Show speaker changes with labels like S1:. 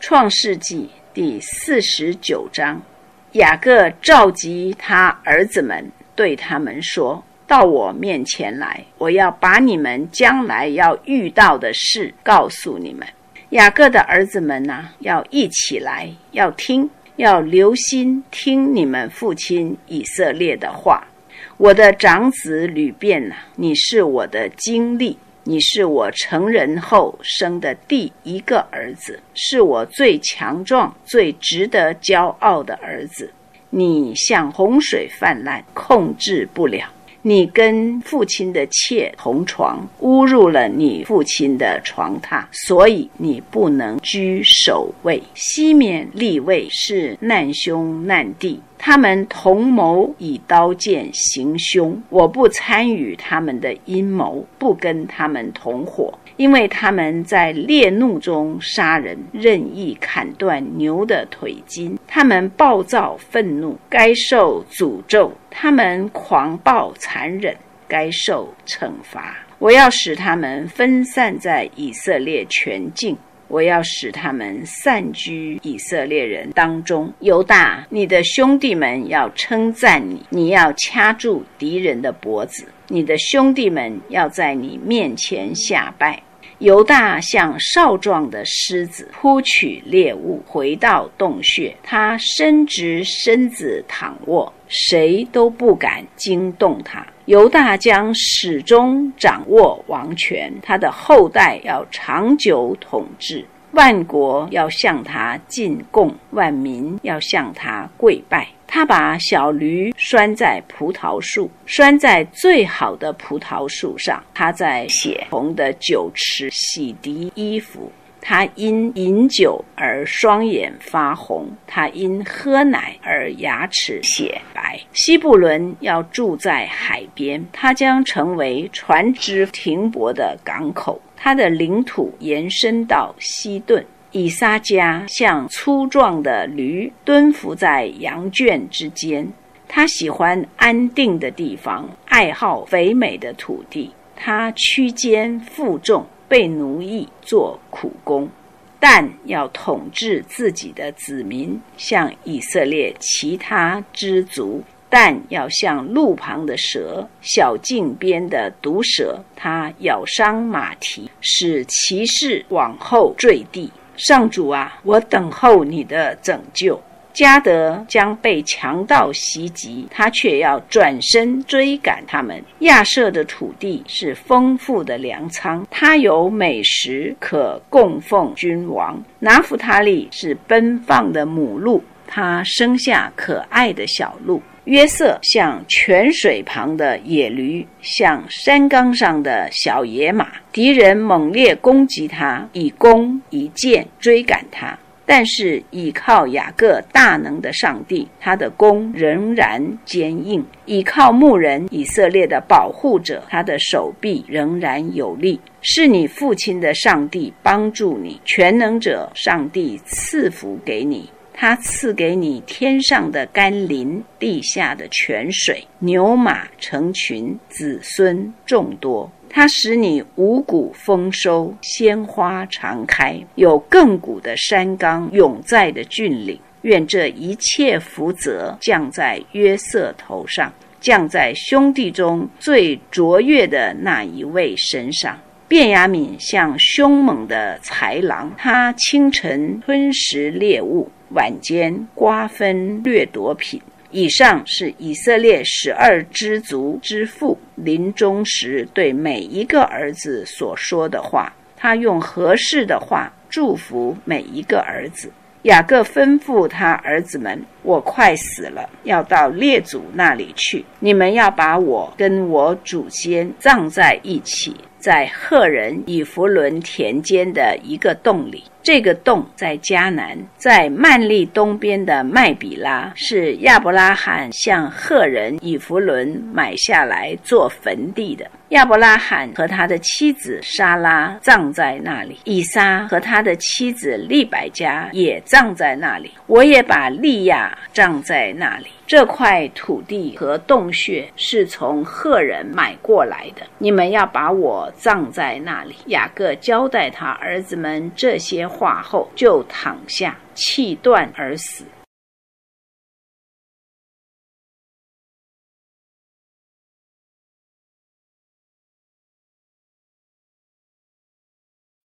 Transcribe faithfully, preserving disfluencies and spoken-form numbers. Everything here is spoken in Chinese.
S1: 创世纪第四十九章，雅各召集他儿子们，对他们说：到我面前来，我要把你们将来要遇到的事告诉你们。雅各的儿子们啊，要一起来，要听，要留心听你们父亲以色列的话。我的长子吕便啊，你是我的经历，你是我成人后生的第一个儿子，是我最强壮、最值得骄傲的儿子。你像洪水泛滥，控制不了。你跟父亲的妾同床，侮辱了你父亲的床榻，所以你不能居首位。西缅、利未是难兄难弟，他们同谋以刀剑行凶，我不参与他们的阴谋，不跟他们同伙，因为他们在烈怒中杀人，任意砍断牛的腿筋。他们暴躁愤怒，该受诅咒；他们狂暴残忍，该受惩罚。我要使他们分散在以色列全境，我要使他们散居以色列人当中。犹大，你的兄弟们要称赞你，你要掐住敌人的脖子，你的兄弟们要在你面前下拜。犹大像少壮的狮子，扑取猎物，回到洞穴，他伸直身子躺卧，谁都不敢惊动他。犹大将始终掌握王权，他的后代要长久统治，万国要向他进贡，万民要向他跪拜。他把小驴拴在葡萄树，拴在最好的葡萄树上。他在血红的酒池洗涤衣服，他因饮酒而双眼发红，他因喝奶而牙齿血白。西布伦要住在海边，他将成为船只停泊的港口，他的领土延伸到西顿。以撒家像粗壮的驴，蹲伏在羊圈之间。他喜欢安定的地方，爱好肥美的土地。他屈肩负重，被奴役做苦工。但要统治自己的子民，像以色列其他支族。但要像路旁的蛇，小径边的毒蛇，他咬伤马蹄，使骑士往后坠地。上主啊，我等候你的拯救。迦得将被强盗袭击，他却要转身追赶他们。亚设的土地是丰富的粮仓，他有美食可供奉君王。拿弗他利是奔放的母鹿，他生下可爱的小鹿。约瑟像泉水旁的野驴，像山冈上的小野马。敌人猛烈攻击他，以弓以箭追赶他，但是倚靠雅各大能的上帝，他的弓仍然坚硬；倚靠牧人以色列的保护者，他的手臂仍然有力。是你父亲的上帝帮助你，全能者上帝赐福给你。他赐给你天上的甘霖，地下的泉水，牛马成群，子孙众多。他使你五谷丰收，鲜花常开，有亘古的山冈，永在的峻岭。愿这一切福泽降在约瑟头上，降在兄弟中最卓越的那一位身上。便雅悯像凶猛的豺狼，他清晨吞食猎物，晚间瓜分掠夺品。以上是以色列十二支族之父临终时对每一个儿子所说的话，他用合适的话祝福每一个儿子。雅各吩咐他儿子们，我快死了，要到列祖那里去，你们要把我跟我祖先葬在一起，在赫人以弗伦田间的一个洞里。这个洞在迦南，在曼利东边的麦比拉，是亚伯拉罕向赫人以弗伦买下来做坟地的。亚伯拉罕和他的妻子莎拉葬在那里，以撒和他的妻子利百加也葬在那里，我也把利亚葬在那里。 这块土地和洞穴是从赫人买过来的，你们要把我葬在那里。”雅各交代他儿子们这些话后，就躺下气断而死。